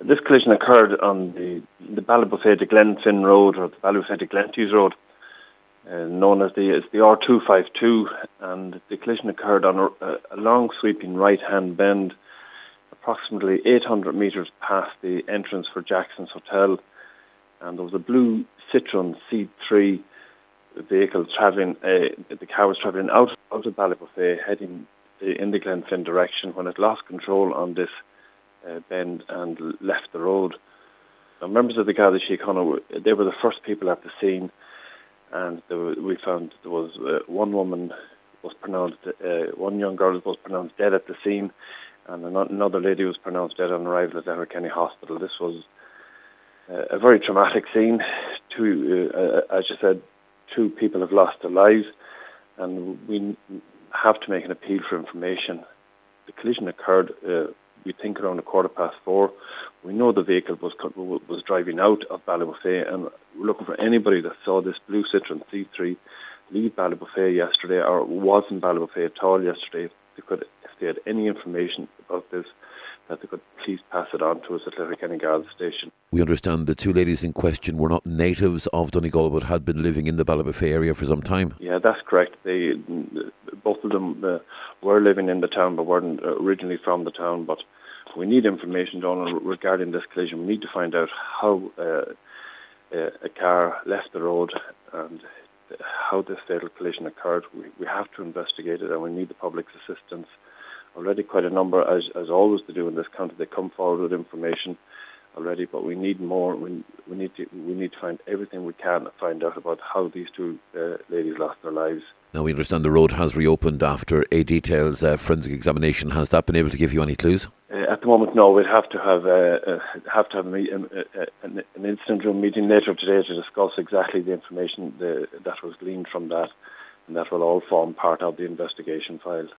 This collision occurred on the Ballybofey to Glenfin Road, or the Ballybofey to Glentees Road, known as the R252, and the collision occurred on a long sweeping right-hand bend, approximately 800 metres past the entrance for Jackson's Hotel, and there was a blue Citroen C3 vehicle travelling. The car was travelling out of Ballybofey, heading in the Glenfin direction, when it lost control on this bend and left the road. Now, members of the Garda Síochána, they were the first people at the scene, and we found there was one woman was pronounced, one young girl was pronounced dead at the scene, and another lady was pronounced dead on arrival at Letterkenny Hospital. This was a very traumatic scene. As you said, two people have lost their lives, and we have to make an appeal for information. The collision occurred, we think, around 4:15. We know the vehicle was driving out of Ballybofey, and we're looking for anybody that saw this blue Citroen C3 leave Ballybofey yesterday, or was in Ballybofey at all yesterday. If they had any information about this, that they could please pass it on to us at Letterkenny Garda Station. We understand the two ladies in question were not natives of Donegal, but had been living in the Ballybofey area for some time. Yeah, that's correct. Both of them were living in the town, but weren't originally from the town. But we need information, Donald, regarding this collision. We need to find out how a car left the road and how this fatal collision occurred. We have to investigate it, and we need the public's assistance. Already quite a number, as always to do in this county, they come forward with information already, but we need more. We need to find everything we can to find out about how these two ladies lost their lives. Now, we understand the road has reopened after a detailed forensic examination. Has that been able to give you any clues? At the moment, no. We'd have to have an incident room meeting later today to discuss exactly the information that was gleaned from that, and that will all form part of the investigation file.